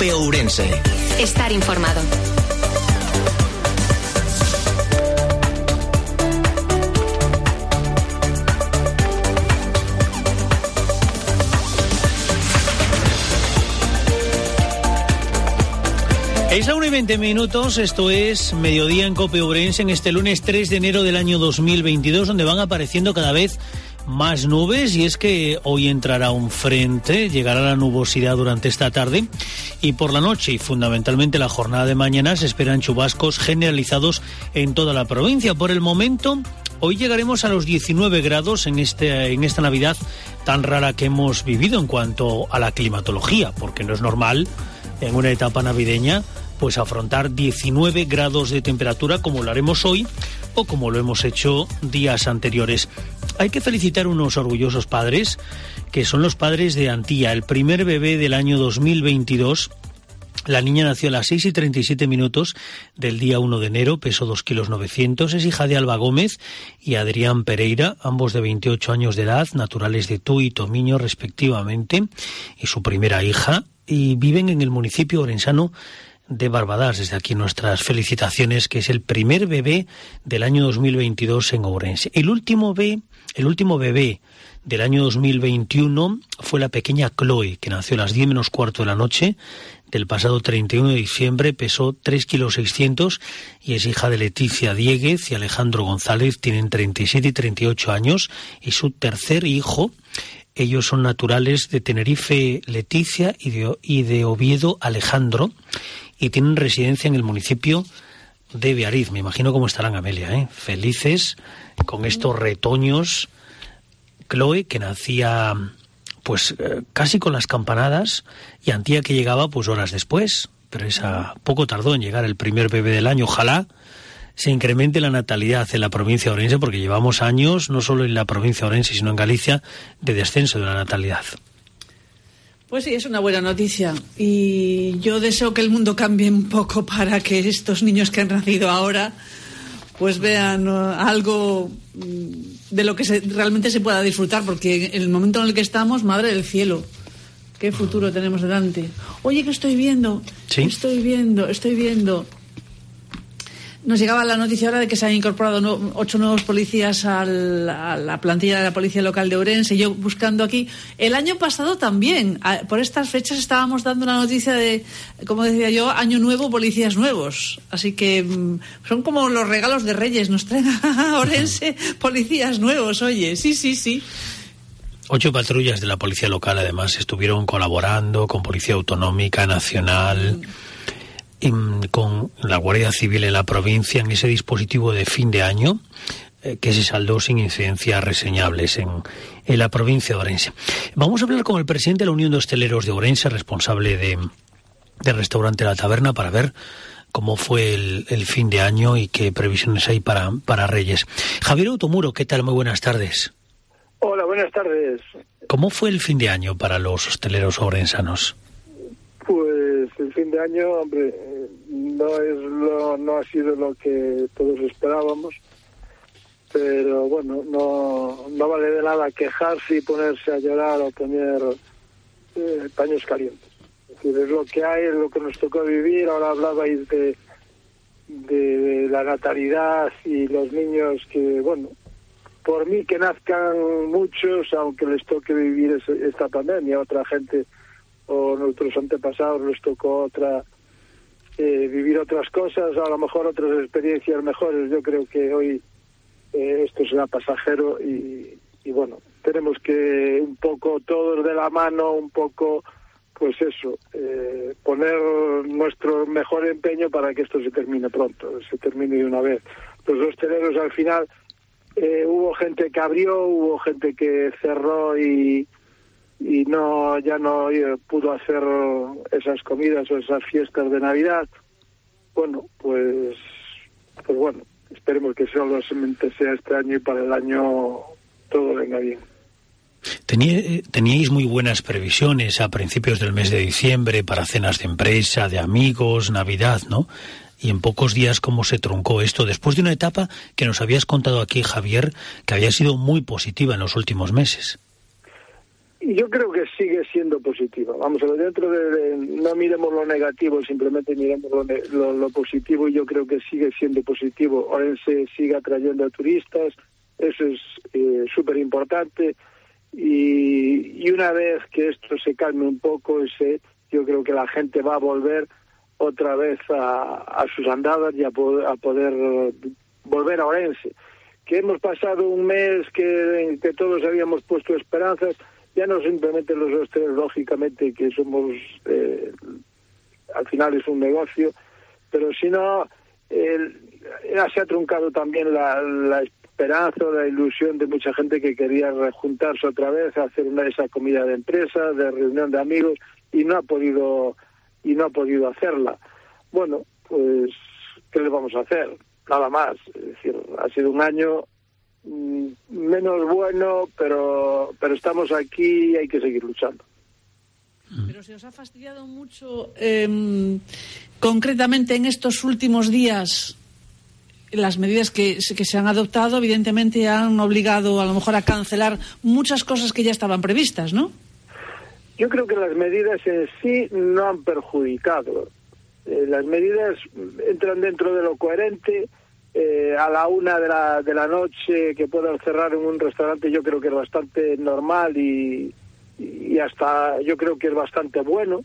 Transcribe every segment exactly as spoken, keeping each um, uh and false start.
COPE Ourense. Estar informado. Es la una y veinte minutos, esto es Mediodía en COPE Ourense en este lunes tres de enero del año dos mil veintidós, donde van apareciendo cada vez más nubes, y es que hoy entrará un frente, llegará la nubosidad durante esta tarde y por la noche, y fundamentalmente la jornada de mañana, se esperan chubascos generalizados en toda la provincia. Por el momento, hoy llegaremos a los diecinueve grados en, este, en esta Navidad tan rara que hemos vivido en cuanto a la climatología, porque no es normal en una etapa navideña pues afrontar diecinueve grados de temperatura como lo haremos hoy o como lo hemos hecho días anteriores. Hay que felicitar a unos orgullosos padres, que son los padres de Antía, el primer bebé del año dos mil veintidós. La niña nació a las seis y treinta y siete minutos del día uno de enero, pesó dos kilos novecientos, es hija de Alba Gómez y Adrián Pereira, ambos de veintiocho años de edad, naturales de Tui y Tomiño respectivamente, y su primera hija, y viven en el municipio orensano de Barbadás. Desde aquí nuestras felicitaciones, que es el primer bebé del año dos mil veintidós en Ourense. El último bebé, el último bebé del año dos mil veintiuno fue la pequeña Chloe, que nació a las diez menos cuarto de la noche del pasado treinta y uno de diciembre, pesó tres kilos seiscientos y es hija de Leticia Dieguez y Alejandro González. Tienen treinta y siete y treinta y ocho años, y su tercer hijo. Ellos son naturales de Tenerife, Leticia, y de, y de Oviedo, Alejandro, y tienen residencia en el municipio de Beariz. Me imagino cómo estarán, Amelia, ¿eh? Felices con estos retoños. Chloe, que nacía pues eh, casi con las campanadas, y Antía, que llegaba pues horas después, pero esa poco tardó en llegar el primer bebé del año. Ojalá se incremente la natalidad en la provincia de Ourense, porque llevamos años, no solo en la provincia de Ourense, sino en Galicia, de descenso de la natalidad. Pues sí, es una buena noticia, y yo deseo que el mundo cambie un poco para que estos niños que han nacido ahora pues vean uh, algo de lo que se, realmente se pueda disfrutar, porque en el momento en el que estamos, madre del cielo, qué futuro tenemos delante. Oye, que estoy viendo, ¿sí? estoy viendo, estoy viendo... Nos llegaba la noticia ahora de que se han incorporado no, ocho nuevos policías al, a la plantilla de la Policía Local de Ourense. Yo buscando aquí, el año pasado también, a, por estas fechas estábamos dando la noticia de, como decía yo, año nuevo, policías nuevos. Así que mmm, son como los regalos de Reyes, nos traen a Ourense policías nuevos, oye, sí, sí, sí. Ocho patrullas de la Policía Local, además, estuvieron colaborando con Policía Autonómica, Nacional... Mm. con la Guardia Civil en la provincia, en ese dispositivo de fin de año eh, que se saldó sin incidencias reseñables en, en la provincia de Ourense. Vamos a hablar con el presidente de la Unión de Hosteleros de Ourense, responsable de, del restaurante La Taberna, para ver cómo fue el, el fin de año y qué previsiones hay para, para Reyes. Javier Automuro, ¿qué tal? Muy buenas tardes. Hola, buenas tardes. ¿Cómo fue el fin de año para los hosteleros ourensanos? Pues el fin de año, hombre, no es lo, no ha sido lo que todos esperábamos, pero bueno, no, no vale de nada quejarse y ponerse a llorar o poner eh, paños calientes. Es decir, es lo que hay, es lo que nos tocó vivir. Ahora hablabais de, de la natalidad y los niños que, bueno, por mí que nazcan muchos, aunque les toque vivir es, esta pandemia, otra gente o nuestros antepasados les tocó otra eh, vivir otras cosas, a lo mejor otras experiencias mejores. Yo creo que hoy eh, esto será pasajero y, y bueno, tenemos que un poco todos de la mano, un poco pues eso, eh, poner nuestro mejor empeño para que esto se termine pronto, se termine de una vez. Los hosteleros al final eh, hubo gente que abrió, hubo gente que cerró y y no ya no pudo hacer esas comidas o esas fiestas de Navidad. Bueno, pues pues bueno, esperemos que solamente sea este año y para el año todo venga bien. Tenía, teníais muy buenas previsiones a principios del mes de diciembre para cenas de empresa, de amigos, Navidad, ¿no? Y en pocos días, ¿cómo se truncó esto? Después de una etapa que nos habías contado aquí, Javier, que había sido muy positiva en los últimos meses. yo creo que sigue siendo positiva. Vamos a ver, dentro de, de no miremos lo negativo, simplemente miremos lo, lo, lo positivo, y yo creo que sigue siendo positivo. Orense sigue atrayendo a turistas, eso es eh, súper importante, y, y una vez que esto se calme un poco, ese, yo creo que la gente va a volver otra vez a, a sus andadas y a poder, a poder volver a Orense. Que hemos pasado un mes que, en que todos habíamos puesto esperanzas, ya no simplemente los hosteleros, lógicamente, que somos, eh, al final es un negocio, pero si no, eh, se ha truncado también la, la esperanza, la ilusión de mucha gente que quería rejuntarse otra vez, hacer una, esa comida de empresa, de reunión de amigos, y no ha podido, y no ha podido hacerla. Bueno, pues, ¿qué le vamos a hacer? Nada más. Es decir, ha sido un año menos bueno, pero pero estamos aquí y hay que seguir luchando. Pero se os ha fastidiado mucho, eh, concretamente en estos últimos días, las medidas que, que se han adoptado, evidentemente han obligado a lo mejor a cancelar muchas cosas que ya estaban previstas, ¿no? Yo creo que las medidas en sí no han perjudicado. Eh, las medidas entran dentro de lo coherente. Eh, a la una de la, de la noche que puedan cerrar en un restaurante, yo creo que es bastante normal y, y hasta yo creo que es bastante bueno,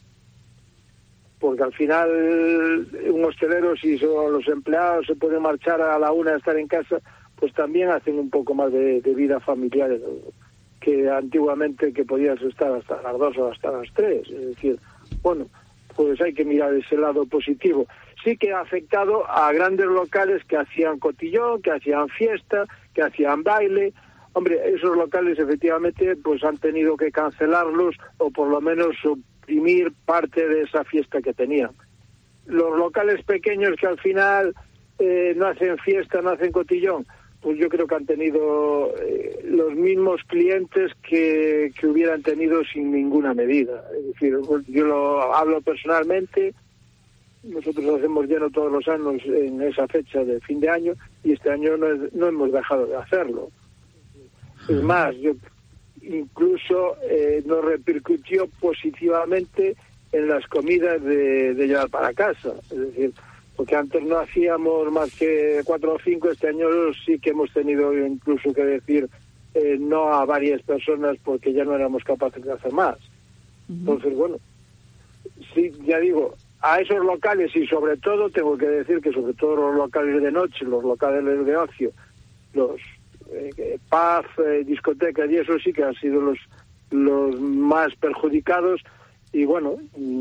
porque al final un hostelero, si son los empleados se pueden marchar a la una a estar en casa, pues también hacen un poco más de, de vida familiar que antiguamente, que podías estar hasta las dos o hasta las tres. Es decir, bueno, pues hay que mirar ese lado positivo. Sí que ha afectado a grandes locales que hacían cotillón, que hacían fiesta, que hacían baile. Hombre, esos locales efectivamente pues han tenido que cancelarlos o por lo menos suprimir parte de esa fiesta que tenían. Los locales pequeños que al final eh, no hacen fiesta, no hacen cotillón, pues yo creo que han tenido eh, los mismos clientes que, que hubieran tenido sin ninguna medida. Es decir, yo lo hablo personalmente. Nosotros hacemos lleno todos los años en esa fecha de fin de año y este año no, es, no hemos dejado de hacerlo. Es más, yo incluso eh, nos repercutió positivamente en las comidas de, de llevar para casa. Es decir, porque antes no hacíamos más que cuatro o cinco, este año sí que hemos tenido incluso que decir eh, no a varias personas porque ya no éramos capaces de hacer más. Uh-huh. Entonces, bueno, sí, ya digo, a esos locales, y sobre todo tengo que decir que sobre todo los locales de noche, los locales de ocio, los eh, pubs, eh, discotecas y eso sí que han sido los los más perjudicados. Y bueno,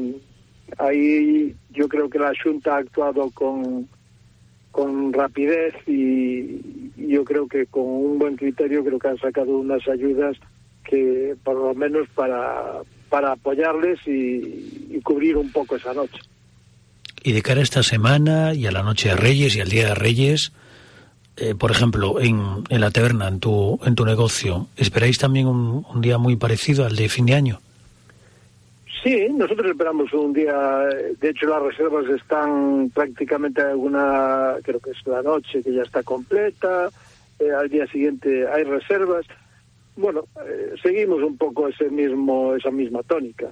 ahí yo creo que la Xunta ha actuado con con rapidez y, y yo creo que con un buen criterio creo que han sacado unas ayudas que por lo menos para para apoyarles y, y cubrir un poco esa noche. Y de cara a esta semana y a la noche de Reyes y al Día de Reyes, eh, por ejemplo, en, en la taberna, en tu en tu negocio, ¿esperáis también un, un día muy parecido al de fin de año? Sí, nosotros esperamos un día, de hecho las reservas están prácticamente alguna, creo que es la noche que ya está completa, eh, al día siguiente hay reservas. Bueno, eh, seguimos un poco ese mismo esa misma tónica.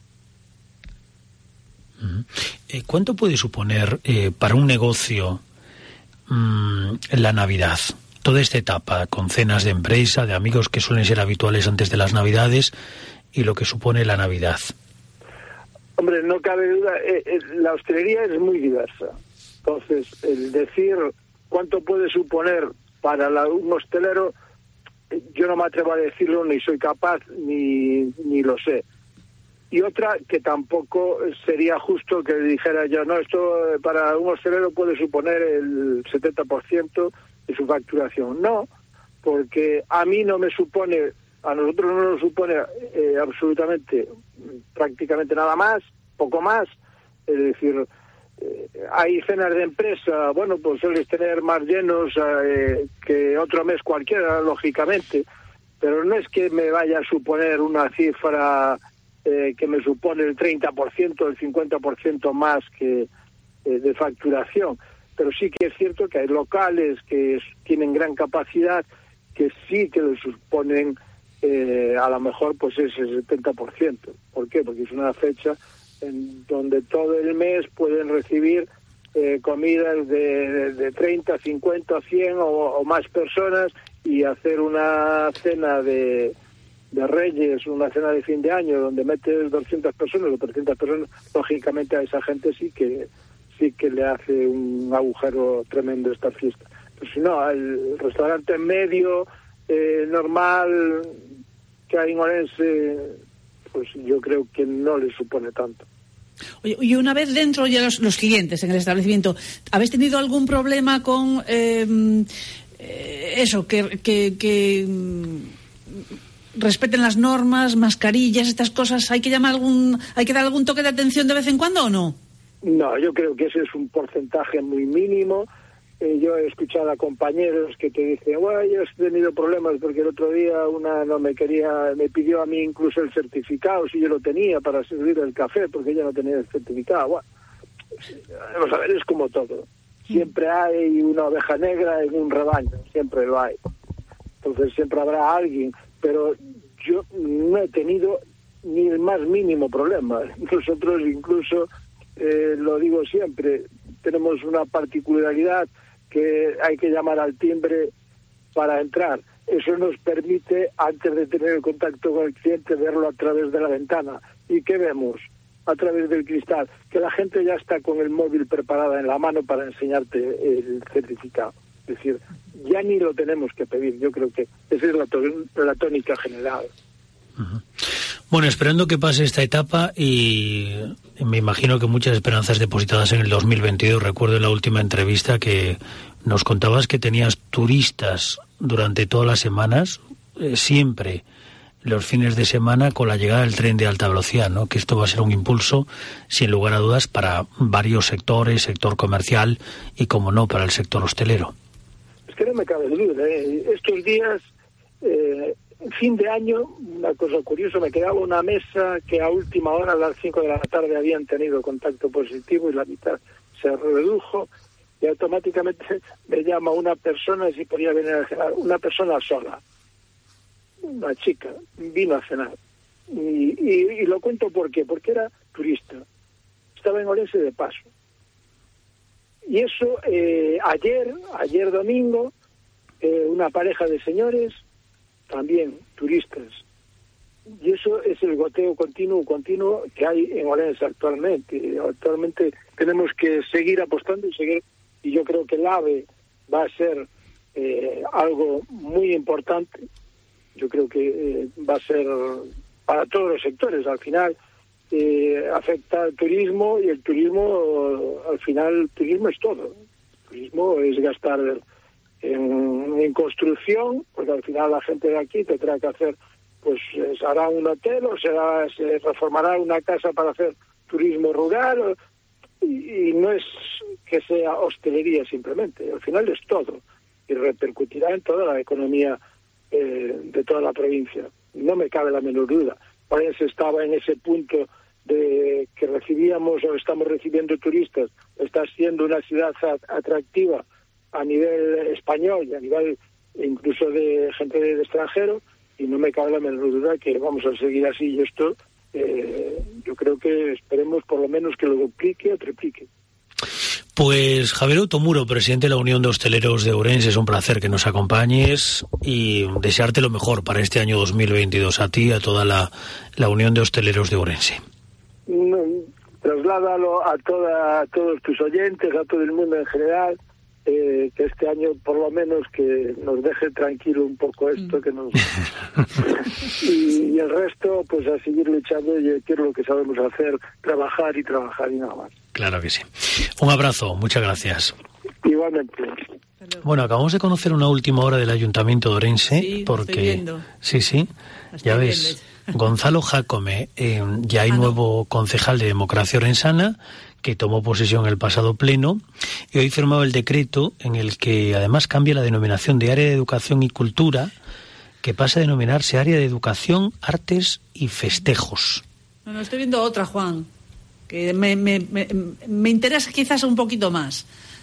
Eh, ¿Cuánto puede suponer eh, para un negocio mmm, la Navidad? Toda esta etapa, con cenas de empresa, de amigos que suelen ser habituales antes de las Navidades, y lo que supone la Navidad. Hombre, no cabe duda, eh, eh, la hostelería es muy diversa. Entonces, el decir cuánto puede suponer para la, un hostelero, yo no me atrevo a decirlo, ni soy capaz, ni, ni lo sé. Y otra, que tampoco sería justo que dijera yo, no, esto para un hostelero puede suponer el setenta por ciento de su facturación. No, porque a mí no me supone, a nosotros no nos supone eh, absolutamente, prácticamente nada más, poco más. Es decir, eh, hay cenas de empresa, bueno, pues sueles tener más llenos eh, que otro mes cualquiera, lógicamente, pero no es que me vaya a suponer una cifra eh, que me supone el treinta por ciento, el cincuenta por ciento más que eh, de facturación. Pero sí que es cierto que hay locales que es, tienen gran capacidad, que sí que le suponen eh, a lo mejor pues es el setenta por ciento. ¿Por qué? Porque es una fecha en donde todo el mes pueden recibir eh, comidas de, de, de treinta, cincuenta, cien o, o más personas, y hacer una cena de, de Reyes, una cena de fin de año donde metes doscientas personas o trescientas personas, lógicamente a esa gente sí que sí que le hace un agujero tremendo esta fiesta. Pero si no, el restaurante medio, eh, normal que hay en Orense, pues yo creo que no le supone tanto. Oye, y una vez dentro ya los, los clientes en el establecimiento, ¿habéis tenido algún problema con eh, eh, eso, que, que, que mm, respeten las normas, mascarillas, estas cosas? ¿Hay que llamar algún, hay que dar algún toque de atención de vez en cuando o no? No, yo creo que ese es un porcentaje muy mínimo. Eh, yo he escuchado a compañeros que te dicen, bueno, yo he tenido problemas porque el otro día una no me quería, me pidió a mí incluso el certificado, si yo lo tenía, para servir el café, porque ella no tenía el certificado. Bueno, vamos a ver, es como todo. Siempre hay una oveja negra en un rebaño, siempre lo hay. Entonces siempre habrá alguien, pero yo no he tenido ni el más mínimo problema. Nosotros incluso, eh, lo digo siempre, tenemos una particularidad que hay que llamar al timbre para entrar. Eso nos permite, antes de tener el contacto con el cliente, verlo a través de la ventana. ¿Y qué vemos? A través del cristal, que la gente ya está con el móvil preparada en la mano para enseñarte el certificado. Es decir, ya ni lo tenemos que pedir. Yo creo que esa es la, to- la tónica general. Uh-huh. Bueno, esperando que pase esta etapa, y me imagino que muchas esperanzas depositadas en el dos mil veintidós. Recuerdo en la última entrevista que nos contabas que tenías turistas durante todas las semanas, eh, siempre los fines de semana, con la llegada del tren de alta velocidad, ¿no? Que esto va a ser un impulso, sin lugar a dudas, para varios sectores, sector comercial y, como no, para el sector hostelero. Es que no me cabe duda, ¿eh? Estos días... Eh... fin de año, una cosa curiosa, me quedaba una mesa que a última hora, a las cinco de la tarde, habían tenido contacto positivo y la mitad se redujo, y automáticamente me llama una persona si podía venir a cenar, una persona sola, una chica, vino a cenar. Y, y, y lo cuento por qué, porque era turista, estaba en Orense de paso. Y eso, eh, ayer, ayer domingo, eh, una pareja de señores, también turistas, y eso es el goteo continuo continuo que hay en Orense actualmente. Actualmente tenemos que seguir apostando y seguir, y yo creo que el AVE va a ser eh, algo muy importante. Yo creo que eh, va a ser para todos los sectores. Al final eh, afecta al turismo, y el turismo, al final el turismo es todo. El turismo es gastar En, en construcción, porque al final la gente de aquí tendrá que hacer, pues se hará un hotel o será, se reformará una casa para hacer turismo rural, y, y no es que sea hostelería simplemente, al final es todo, y repercutirá en toda la economía eh, de toda la provincia. No me cabe la menor duda. Orense estaba en ese punto de que recibíamos o estamos recibiendo turistas, está siendo una ciudad atractiva a nivel español y a nivel incluso de gente del extranjero, y no me cabe la menor duda que vamos a seguir así, y esto eh, yo creo que esperemos por lo menos que lo duplique o triplique. Pues Javier Automuro, presidente de la Unión de Hosteleros de Ourense, es un placer que nos acompañes y desearte lo mejor para este año dos mil veintidós, a ti y a toda la, la Unión de Hosteleros de Ourense. Trasládalo a, toda, a todos tus oyentes, a todo el mundo en general, Eh, que este año por lo menos que nos deje tranquilo un poco esto, que nos y, y el resto pues a seguir luchando, y que es lo que sabemos hacer, trabajar y trabajar y nada más. Claro que sí. Un abrazo, muchas gracias. Igualmente. Bueno, acabamos de conocer una última hora del Ayuntamiento de Ourense, sí, porque estoy viendo. sí, sí, ya ves, Gonzalo Jácome, eh, ya hay ah, nuevo no. concejal de Democracia Orensana, que tomó posesión el pasado pleno, y hoy firmaba el decreto en el que además cambia la denominación de Área de Educación y Cultura, que pasa a denominarse Área de Educación, Artes y Festejos. No, no, estoy viendo otra, Juan, que me, me, me, me interesa quizás un poquito más.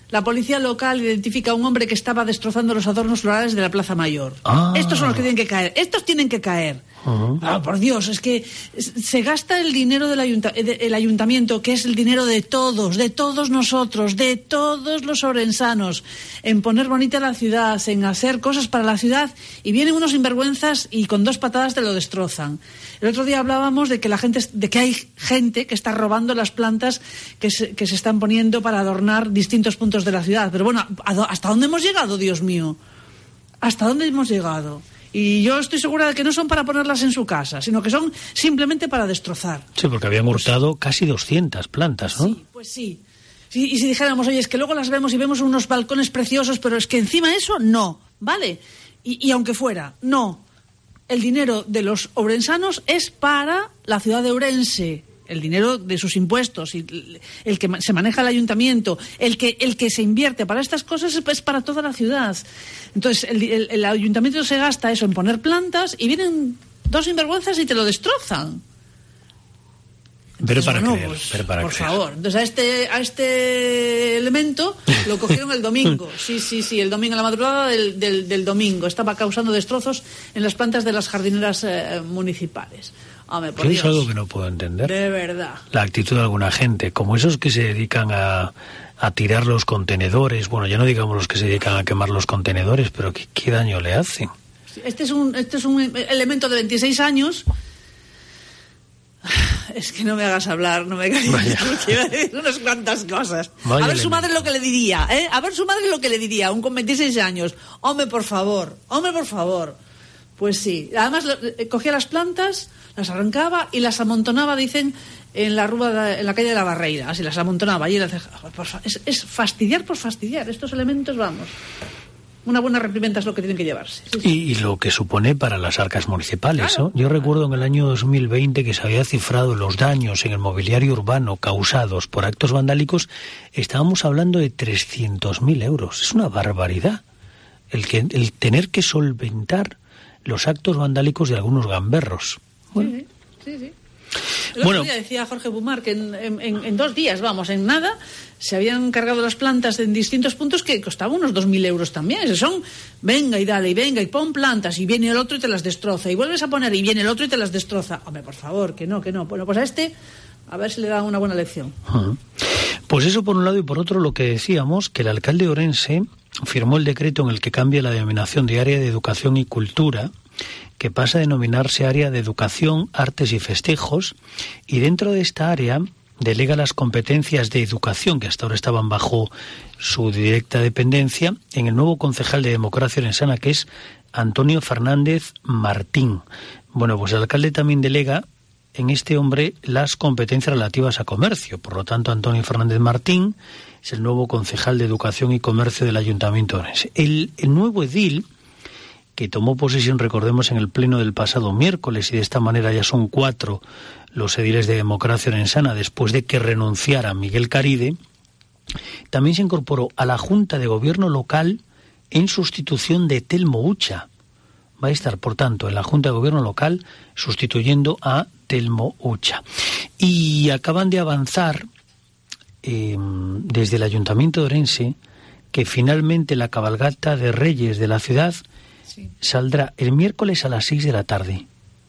la policía local identifica a un hombre que estaba destrozando los adornos florales de la Plaza Mayor. Ah. Estos son los que tienen que caer. Estos tienen que caer. Uh-huh. Ah, por Dios, es que se gasta el dinero del ayunta- el ayuntamiento, que es el dinero de todos, de todos nosotros, de todos los ourensanos, en poner bonita la ciudad, en hacer cosas para la ciudad, y vienen unos sinvergüenzas y con dos patadas te lo destrozan. El otro día hablábamos de que la gente, de que hay gente que está robando las plantas que se, que se están poniendo para adornar distintos puntos de la ciudad. Pero bueno, ¿hasta dónde hemos llegado, Dios mío? ¿Hasta dónde hemos llegado? Y yo estoy segura de que no son para ponerlas en su casa, sino que son simplemente para destrozar. Sí, porque habían hurtado pues, casi doscientas plantas, ¿no? Sí, pues sí. sí. Y si dijéramos, oye, es que luego las vemos y vemos unos balcones preciosos, pero es que encima eso, no, ¿vale? Y, y aunque fuera, no. El dinero de los ourensanos es para la ciudad de Ourense. El dinero de sus impuestos, y el que se maneja el ayuntamiento, el que el que se invierte para estas cosas es para toda la ciudad. Entonces, el, el, el ayuntamiento se gasta eso en poner plantas y vienen dos sinvergüenzas y te lo destrozan. Pero para bueno, creer, pues, pero para por creer. favor. Entonces, a este, a este elemento lo cogieron el domingo. Sí, sí, sí, el domingo, la madrugada del, del, del domingo. Estaba causando destrozos en las plantas de las jardineras eh, municipales. Hombre, por Yo Dios. es algo que no puedo entender. De verdad. La actitud de alguna gente, como esos que se dedican a, a tirar los contenedores. Bueno, ya no digamos los que se dedican a quemar los contenedores, pero ¿qué, qué daño le hacen? Este es un, este es un elemento de veintiséis años. Es que no me hagas hablar, no me calles. Quiero decir unas cuantas cosas. Vaya a ver su elemento. madre lo que le diría, ¿eh? A ver su madre lo que le diría, un con veintiséis años. Hombre, por favor, hombre, por favor. Pues sí. Además, lo, eh, cogía las plantas, las arrancaba y las amontonaba, dicen, en la rúa de, en la calle de la Barreira. Así las amontonaba. Y las dejaba. Por fa- es, es fastidiar por fastidiar. Estos elementos, vamos. Una buena reprimenda es lo que tienen que llevarse. Sí, sí. Y, y lo que supone para las arcas municipales, Claro. ¿no? Yo recuerdo en el año dos mil veinte que se había cifrado los daños en el mobiliario urbano causados por actos vandálicos. Estábamos hablando de trescientos mil euros. Es una barbaridad el, que, el tener que solventar los actos vandálicos de algunos gamberros. Bueno. Sí, sí, sí, sí. El Bueno. otro día decía Jorge Bumar que en, en, en dos días, vamos, en nada, se habían cargado las plantas en distintos puntos que costaban unos dos mil euros también. Esos son, venga y dale, y venga y pon plantas, y viene el otro y te las destroza, y vuelves a poner, y viene el otro y te las destroza. Hombre, por favor, que no, que no. Bueno, pues a este, a ver si le da una buena lección. Uh-huh. Pues eso por un lado, y por otro lo que decíamos, que el alcalde de Ourense firmó el decreto en el que cambia la denominación de Área de Educación y Cultura, que pasa a denominarse Área de Educación, Artes y Festejos, y dentro de esta área delega las competencias de educación, que hasta ahora estaban bajo su directa dependencia, en el nuevo concejal de Democracia Orensana, que es Antonio Fernández Martín. Bueno, pues el alcalde también delega en este hombre las competencias relativas a comercio. Por lo tanto, Antonio Fernández Martín es el nuevo concejal de Educación y Comercio del Ayuntamiento de Ourense. El, el nuevo edil, que tomó posesión, recordemos, en el pleno del pasado miércoles, y de esta manera ya son cuatro los ediles de Democracia Orensana después de que renunciara Miguel Caride, también se incorporó a la Junta de Gobierno local en sustitución de Telmo Ucha. Va a estar, por tanto, en la Junta de Gobierno local sustituyendo a Telmo Ucha. Y acaban de avanzar eh, desde el Ayuntamiento de Ourense que finalmente la cabalgata de Reyes de la ciudad Sí. saldrá el miércoles a las seis de la tarde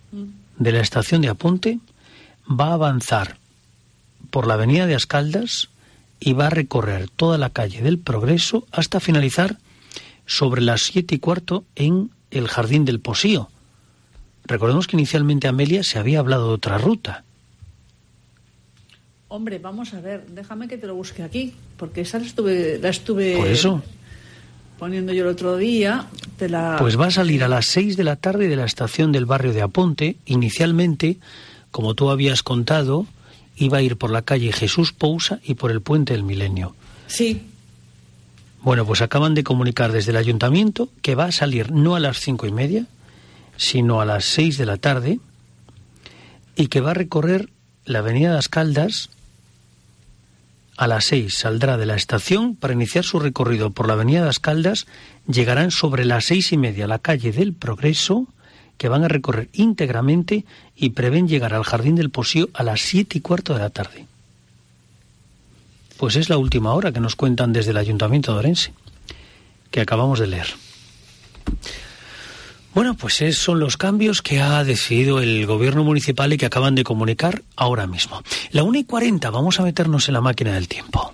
de la estación de Aponte, va a avanzar por la avenida de Ascaldas y va a recorrer toda la calle del Progreso hasta finalizar sobre las siete y cuarto en el Jardín del Posío. Recordemos que inicialmente, Amelia, se había hablado de otra ruta. Hombre, vamos a ver, déjame que te lo busque aquí, porque esa la estuve, la estuve Por eso. poniendo yo el otro día. Te la... Pues va a salir a las seis de la tarde de la estación del barrio de Aponte. Inicialmente, como tú habías contado, iba a ir por la calle Jesús Pousa y por el Puente del Milenio. Sí. Bueno, pues acaban de comunicar desde el ayuntamiento que va a salir no a las cinco y media, sino a las seis de la tarde, y que va a recorrer la avenida de Ascaldas. A las seis saldrá de la estación para iniciar su recorrido por la avenida de Ascaldas. Llegarán sobre las seis y media a la calle del Progreso, que van a recorrer íntegramente, y prevén llegar al Jardín del Posío a las siete y cuarto de la tarde. Pues es la última hora que nos cuentan desde el Ayuntamiento de Orense, que acabamos de leer. Bueno, pues esos son los cambios que ha decidido el gobierno municipal y que acaban de comunicar ahora mismo. La una y cuarenta, vamos a meternos en la máquina del tiempo.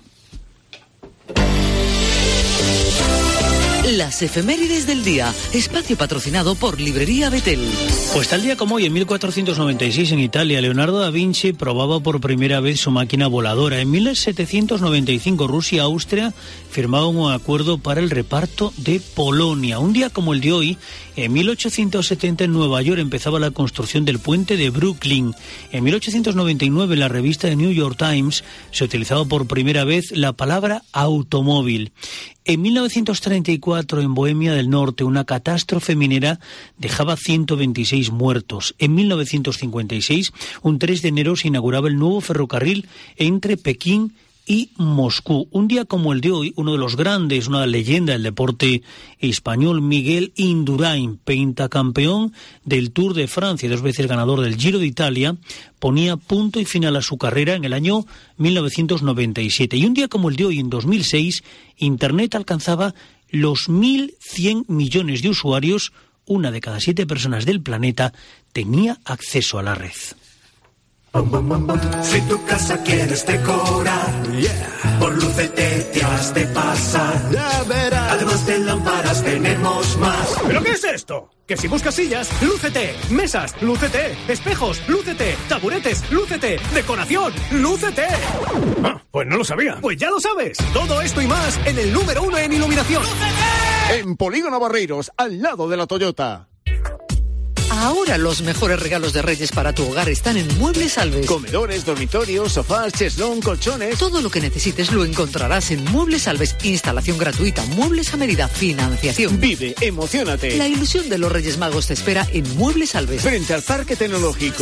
Las efemérides del día, espacio patrocinado por Librería Betel. Pues tal día como hoy, en mil cuatrocientos noventa y seis en Italia, Leonardo da Vinci probaba por primera vez su máquina voladora. En mil setecientos noventa y cinco, Rusia y Austria firmaban un acuerdo para el reparto de Polonia. Un día como el de hoy, en mil ochocientos setenta en Nueva York empezaba la construcción del puente de Brooklyn. En mil ochocientos noventa y nueve en la revista The New York Times se utilizaba por primera vez la palabra automóvil. En mil novecientos treinta y cuatro, en Bohemia del Norte, una catástrofe minera dejaba ciento veintiséis muertos. En mil novecientos cincuenta y seis, un tres de enero, se inauguraba el nuevo ferrocarril entre Pekín y Moscú. Un día como el de hoy, uno de los grandes, una leyenda del deporte español, Miguel Indurain, pentacampeón del Tour de Francia, dos veces ganador del Giro de Italia, ponía punto y final a su carrera en el año mil novecientos noventa y siete. Y un día como el de hoy, en dos mil seis, Internet alcanzaba los mil cien millones de usuarios. Una de cada siete personas del planeta tenía acceso a la red. Si tu casa quieres decorar, yeah, por Lucete te has de pasar. Ya verás. Además de lámparas tenemos más. ¿Pero qué es esto? Que si buscas sillas, lúcete. Mesas, lúcete. Espejos, lúcete. Taburetes, lúcete. Decoración, lúcete. Ah, pues no lo sabía. Pues ya lo sabes. Todo esto y más en el número uno en iluminación. ¡Lúcete! En Polígono Barreiros, al lado de la Toyota. Ahora los mejores regalos de Reyes para tu hogar están en Muebles Alves. Comedores, dormitorios, sofás, cheslón, colchones. Todo lo que necesites lo encontrarás en Muebles Alves. Instalación gratuita, muebles a medida, financiación. Vive, emocionate. La ilusión de los Reyes Magos te espera en Muebles Alves. Frente al Parque Tecnológico.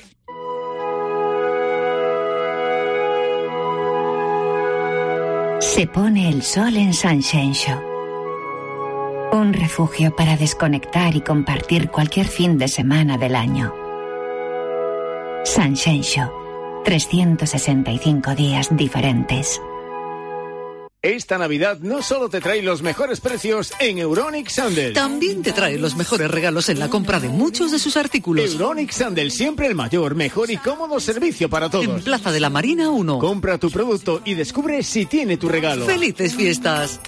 Se pone el sol en Sunshine Show. Un refugio para desconectar y compartir cualquier fin de semana del año. Sunshine Show. trescientos sesenta y cinco días diferentes. Esta Navidad no solo te trae los mejores precios en Euronic Sandel. También te trae los mejores regalos en la compra de muchos de sus artículos. Euronic Sandel, siempre el mayor, mejor y cómodo servicio para todos. En Plaza de la Marina uno. Compra tu producto y descubre si tiene tu regalo. ¡Felices fiestas!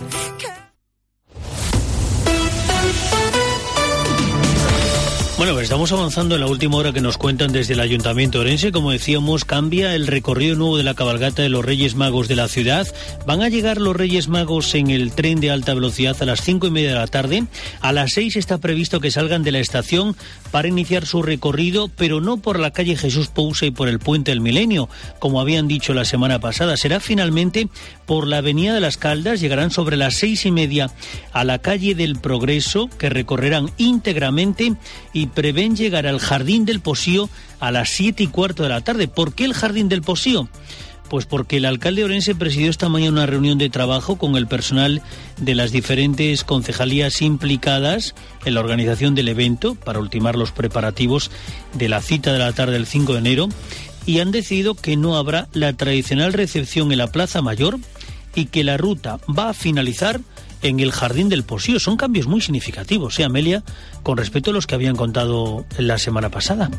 Bueno, pues estamos avanzando en la última hora que nos cuentan desde el Ayuntamiento de Orense. Como decíamos, cambia el recorrido nuevo de la cabalgata de los Reyes Magos de la ciudad. Van a llegar los Reyes Magos en el tren de alta velocidad a las cinco y media de la tarde. A las seis está previsto que salgan de la estación para iniciar su recorrido, pero no por la calle Jesús Pousa y por el Puente del Milenio, como habían dicho la semana pasada. Será finalmente por la Avenida de las Caldas. Llegarán sobre las seis y media a la calle del Progreso, que recorrerán íntegramente, y prevén llegar al Jardín del Posío a las siete y cuarto de la tarde. ¿Por qué el Jardín del Posío? Pues porque el alcalde de Orense presidió esta mañana una reunión de trabajo con el personal de las diferentes concejalías implicadas en la organización del evento para ultimar los preparativos de la cita de la tarde del cinco de enero, y han decidido que no habrá la tradicional recepción en la Plaza Mayor y que la ruta va a finalizar en el Jardín del Posío. Son cambios muy significativos, ¿eh, Amelia?, con respecto a los que habían contado la semana pasada.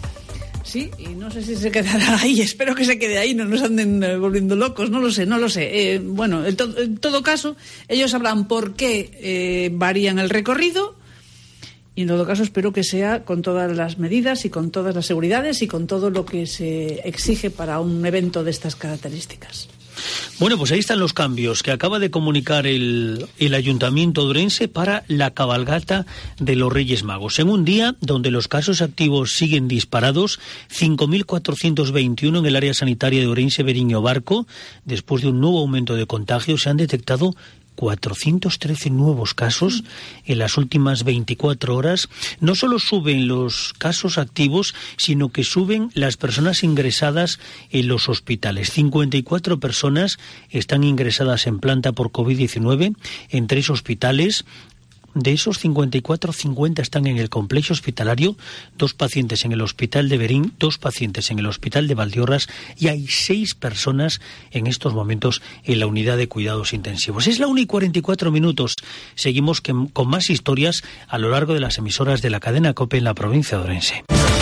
Sí, y no sé si se quedará ahí, espero que se quede ahí, no nos anden eh, volviendo locos, no lo sé, no lo sé. Eh, bueno, en, to- en todo caso, ellos sabrán por qué eh, varían el recorrido, y en todo caso espero que sea con todas las medidas y con todas las seguridades y con todo lo que se exige para un evento de estas características. Bueno, pues ahí están los cambios que acaba de comunicar el, el Ayuntamiento de Orense para la cabalgata de los Reyes Magos. En un día donde los casos activos siguen disparados, cinco mil cuatrocientos veintiuno en el área sanitaria de Orense, Beriño Barco. Después de un nuevo aumento de contagios, se han detectado cuatrocientos trece nuevos casos en las últimas veinticuatro horas. No solo suben los casos activos, sino que suben las personas ingresadas en los hospitales. cincuenta y cuatro personas están ingresadas en planta por covid diecinueve en tres hospitales. De esos cincuenta y cuatro, cincuenta están en el complejo hospitalario, dos pacientes en el hospital de Berín, dos pacientes en el hospital de Valdeorras y hay seis personas en estos momentos en la unidad de cuidados intensivos. Es la una y cuarenta y cuatro minutos. Seguimos que, con más historias a lo largo de las emisoras de la cadena COPE en la provincia de Ourense.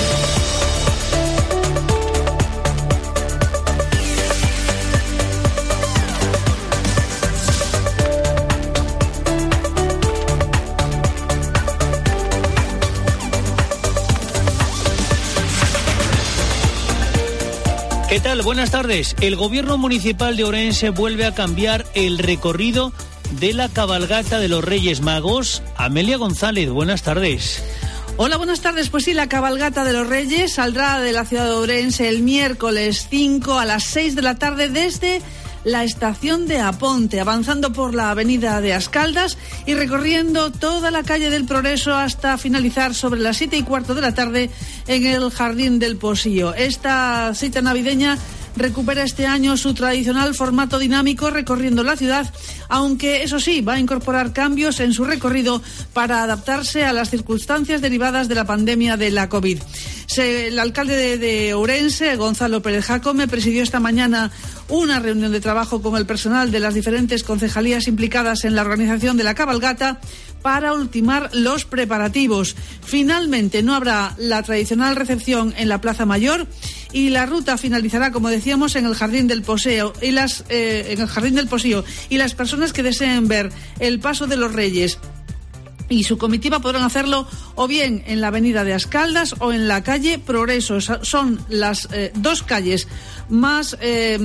¿Qué tal? Buenas tardes. El Gobierno Municipal de Ourense vuelve a cambiar el recorrido de la cabalgata de los Reyes Magos. Amelia González, buenas tardes. Hola, buenas tardes. Pues sí, la cabalgata de los Reyes saldrá de la ciudad de Ourense el miércoles cinco a las seis de la tarde desde la estación de Aponte, avanzando por la avenida de Ascaldas y recorriendo toda la calle del Progreso hasta finalizar sobre las siete y cuarto de la tarde en el Jardín del Posío. Esta cita navideña recupera este año su tradicional formato dinámico recorriendo la ciudad, aunque eso sí, va a incorporar cambios en su recorrido para adaptarse a las circunstancias derivadas de la pandemia de la COVID. Se, el alcalde de, de Ourense, Gonzalo Pérez Jacome, presidió esta mañana una reunión de trabajo con el personal de las diferentes concejalías implicadas en la organización de la cabalgata para ultimar los preparativos. Finalmente no habrá la tradicional recepción en la Plaza Mayor y la ruta finalizará, como decíamos, en el Jardín del Poseo y las eh, en el Jardín del Posío y las personas que deseen ver el Paso de los Reyes y su comitiva podrán hacerlo o bien en la avenida de Ascaldas o en la calle Progreso. Son las eh, dos calles más eh,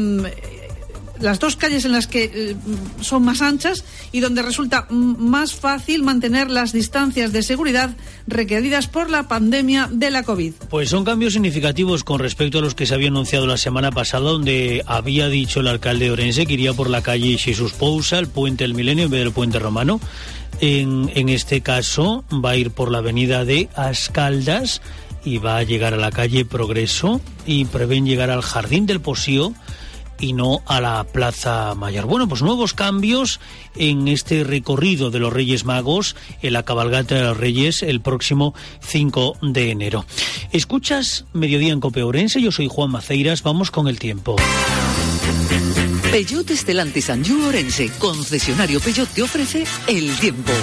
las dos calles en las que eh, son más anchas y donde resulta más fácil mantener las distancias de seguridad requeridas por la pandemia de la COVID. Pues son cambios significativos con respecto a los que se había anunciado la semana pasada, donde había dicho el alcalde de Ourense que iría por la calle Jesús Pousa, el Puente del Milenio, en vez del Puente Romano. En, en este caso va a ir por la avenida de Ascaldas y va a llegar a la calle Progreso y prevén llegar al Jardín del Posío y no a la Plaza Mayor. Bueno, pues nuevos cambios en este recorrido de los Reyes Magos en la cabalgata de los Reyes el próximo cinco de enero. Escuchas Mediodía en COPE Ourense, yo soy Juan Maceiras, vamos con el tiempo. Peugeot Stellantis Anjou Ourense, concesionario Peugeot, te ofrece el tiempo.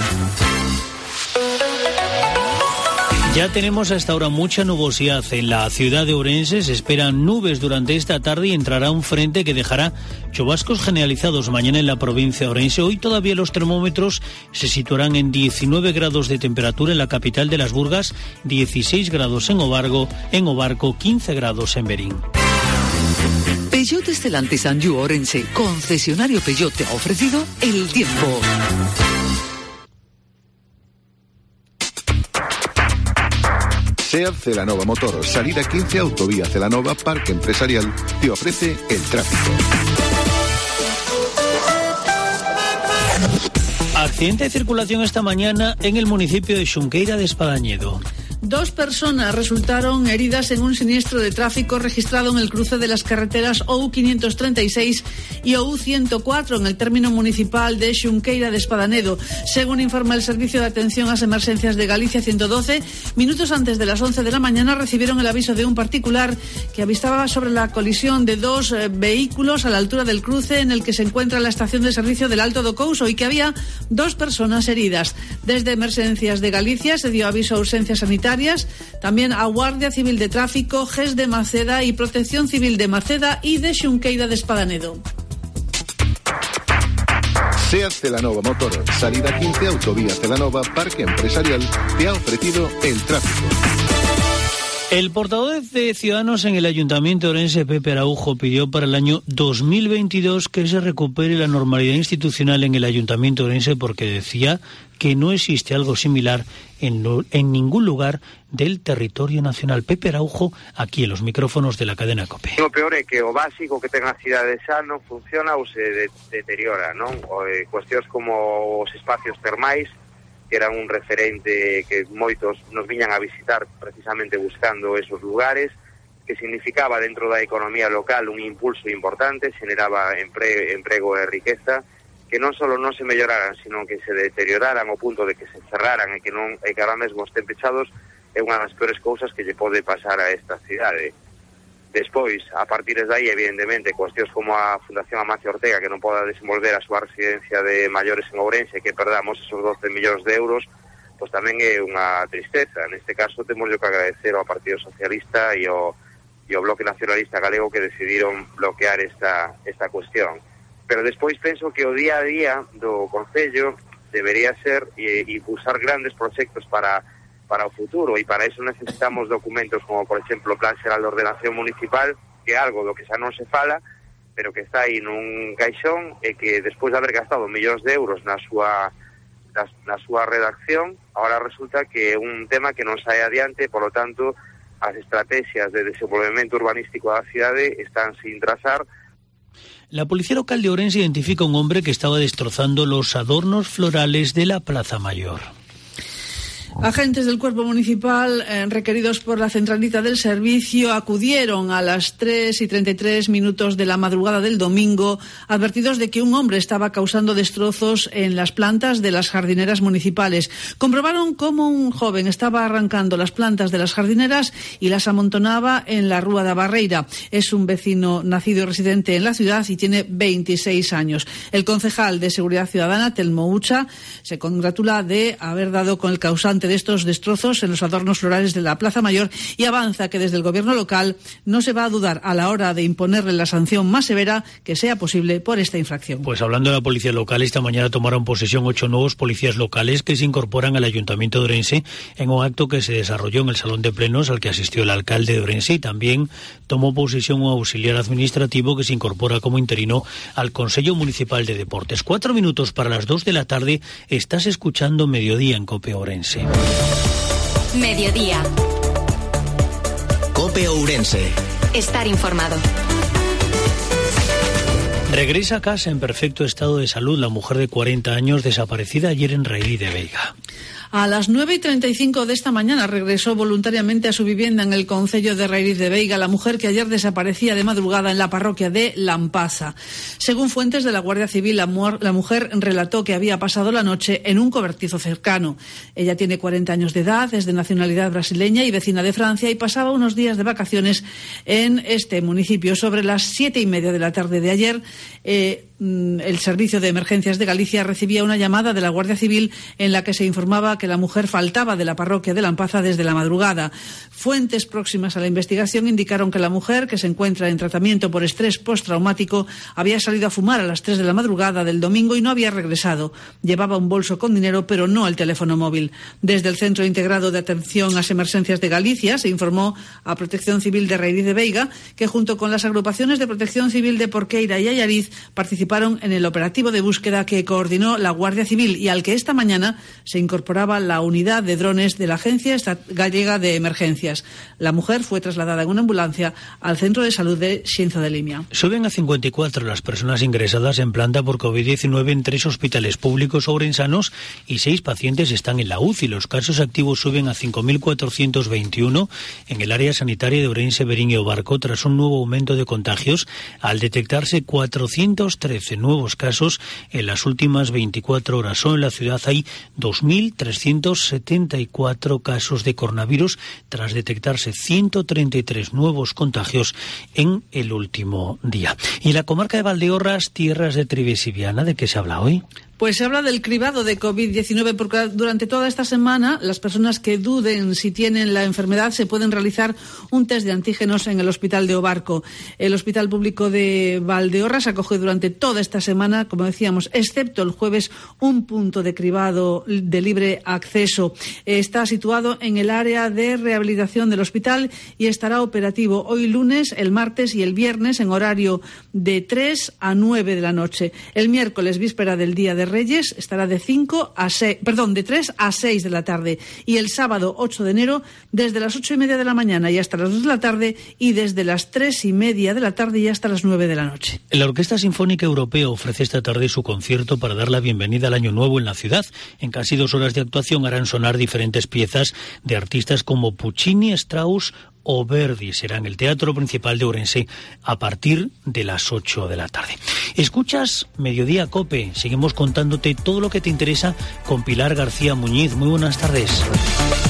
Ya tenemos hasta ahora mucha nubosidad en la ciudad de Ourense, se esperan nubes durante esta tarde y entrará un frente que dejará chubascos generalizados mañana en la provincia de Ourense. Hoy todavía los termómetros se situarán en diecinueve grados de temperatura en la capital de Las Burgas, dieciséis grados en Obargo, en Obarco, quince grados en Berín. Peugeot Stellantis Anjou Ourense, concesionario Peugeot, te ha ofrecido el tiempo. SEAT Celanova Motor, salida quince, autovía Celanova, Parque Empresarial, te ofrece el tráfico. Accidente de circulación esta mañana en el municipio de Xunqueira de Espadañedo. Dos personas resultaron heridas en un siniestro de tráfico registrado en el cruce de las carreteras O U quinientos treinta y seis y O U ciento cuatro en el término municipal de Xunqueira de Espadanedo. Según informa el Servicio de Atención a las Emergencias de Galicia ciento doce, minutos antes de las once de la mañana recibieron el aviso de un particular que avistaba sobre la colisión de dos eh, vehículos a la altura del cruce en el que se encuentra la estación de servicio del Alto do Couso y que había dos personas heridas. Desde Emergencias de Galicia se dio aviso a urgencias sanitarias, también a Guardia Civil de Tráfico, G E S de Maceda y Protección Civil de Maceda y de Xunqueira de Espadanedo. SEAT Celanova Motor, salida quince, autovía Celanova, Parque Empresarial, te ha ofrecido el tráfico. El portavoz de Ciudadanos en el Ayuntamiento de Ourense, Pepe Araujo, pidió para el año dos mil veintidós que se recupere la normalidad institucional en el Ayuntamiento de Ourense porque decía que no existe algo similar en, lo, en ningún lugar del territorio nacional. Pepe Araujo, aquí en los micrófonos de la cadena COPE. O peor é que o básico que ten a cidade xa non funciona ou se de, deteriora, non? O, eh, cuestións como os espacios termais, que eran un referente que moitos nos viñan a visitar precisamente buscando esos lugares, que significaba dentro da economía local un impulso importante, generaba empre, emprego e riqueza, que non só non se melloraran, sino que se deterioraran ao punto de que se cerraran e que non e que ahora mesmo estén pechados, é unha das peores cousas que lle pode pasar a esta cidade. Despois, a partir de aí, evidentemente, cuestións como a Fundación Amancio Ortega, que non poda desenvolver a súa residencia de maiores en Ourense, que perdamos esos doce millóns de euros, pois tamén é unha tristeza. Neste caso, temos que agradecer ao Partido Socialista e ao, e ao Bloque Nacionalista Galego que decidiron bloquear esta, esta cuestión. Pero despois penso que o día a día do Concello debería ser e impulsar grandes proxectos para para o futuro, e para eso necesitamos documentos como, por exemplo, o Plan Xeral de Ordenación Municipal, que é algo do que xa non se fala, pero que está aí nun caixón e que despois de haber gastado millóns de euros na súa na, na súa redacción, agora resulta que é un tema que non sae adiante, por lo tanto, as estrategias de desenvolvemento urbanístico da cidade están sin trazar. La policía local de Ourense identifica un hombre que estaba destrozando los adornos florales de la Plaza Mayor. Agentes del Cuerpo Municipal, eh, requeridos por la centralita del servicio, acudieron a las tres y treinta y tres minutos de la madrugada del domingo, advertidos de que un hombre estaba causando destrozos en las plantas de las jardineras municipales. Comprobaron cómo un joven estaba arrancando las plantas de las jardineras y las amontonaba en la Rúa da Barreira. Es un vecino nacido y residente en la ciudad y tiene veintiséis años. El concejal de Seguridad Ciudadana, Telmo Ucha, se congratula de haber dado con el causante de estos destrozos en los adornos florales de la Plaza Mayor y avanza que desde el gobierno local no se va a dudar a la hora de imponerle la sanción más severa que sea posible por esta infracción. Pues hablando de la policía local, esta mañana tomaron posesión ocho nuevos policías locales que se incorporan al Ayuntamiento de Ourense en un acto que se desarrolló en el Salón de Plenos al que asistió el alcalde de Ourense, y también tomó posesión un auxiliar administrativo que se incorpora como interino al Consello Municipal de Deportes. Cuatro minutos para las dos de la tarde, estás escuchando Mediodía en COPE Ourense. Mediodía. COPE Ourense. Estar informado. Regresa a casa en perfecto estado de salud la mujer de cuarenta años desaparecida ayer en Rairí de Veiga. A las nueve y treinta y cinco de esta mañana regresó voluntariamente a su vivienda en el concello de Rairí de Veiga la mujer que ayer desaparecía de madrugada en la parroquia de Lampaza. Según fuentes de la Guardia Civil, la, mu- la mujer relató que había pasado la noche en un cobertizo cercano. Ella tiene cuarenta años de edad, es de nacionalidad brasileña y vecina de Francia, y pasaba unos días de vacaciones en este municipio. Sobre las siete y media de la tarde de ayer, eh, el Servicio de Emergencias de Galicia recibía una llamada de la Guardia Civil en la que se informaba que la mujer faltaba de la parroquia de Lampaza desde la madrugada. Fuentes próximas a la investigación indicaron que la mujer, que se encuentra en tratamiento por estrés postraumático, había salido a fumar a las tres de la madrugada del domingo y no había regresado. Llevaba un bolso con dinero, pero no el teléfono móvil. Desde el Centro Integrado de Atención a las Emergencias de Galicia se informó a Protección Civil de Rairí de Veiga que junto con las agrupaciones de Protección Civil de Porqueira y Allariz participaron en el operativo de búsqueda que coordinó la Guardia Civil y al que esta mañana se incorporaba la unidad de drones de la Agencia Gallega de Emergencias. La mujer fue trasladada en una ambulancia al Centro de Salud de Xinzo de Limia. Suben a cincuenta y cuatro las personas ingresadas en planta por COVID diecinueve en tres hospitales públicos ourensanos y seis pacientes están en la U C I. Los casos activos suben a cinco mil cuatrocientos veintiuno en el área sanitaria de Ourense, Verín y Obarco tras un nuevo aumento de contagios al detectarse cuatrocientos trece nuevos casos en las últimas veinticuatro horas. Solo en la ciudad hay dos mil trescientos setenta y cuatro casos de coronavirus tras detectarse ciento treinta y tres nuevos contagios en el último día. Y en la comarca de Valdeorras, tierras de Trives y Viana, ¿de qué se habla hoy? Pues se habla del cribado de COVID diecinueve porque durante toda esta semana las personas que duden si tienen la enfermedad se pueden realizar un test de antígenos en el Hospital de Obarco. El Hospital Público de Valdeorras acoge durante toda esta semana, como decíamos, excepto el jueves, un punto de cribado de libre acceso. Está situado en el área de rehabilitación del hospital y estará operativo hoy lunes, el martes y el viernes en horario de tres a nueve de la noche. El miércoles, víspera del Día de Reyes, estará de cinco a seis, perdón, de tres a seis de la tarde, y el sábado ocho de enero desde las ocho y media de la mañana y hasta las dos de la tarde y desde las tres y media de la tarde y hasta las nueve de la noche. La Orquesta Sinfónica Europea ofrece esta tarde su concierto para dar la bienvenida al Año Nuevo en la ciudad. En casi dos horas de actuación harán sonar diferentes piezas de artistas como Puccini, Strauss o Verdi. Será en el Teatro Principal de Ourense a partir de las ocho de la tarde. Escuchas Mediodía Cope. Seguimos contándote todo lo que te interesa con Pilar García Muñiz. Muy buenas tardes.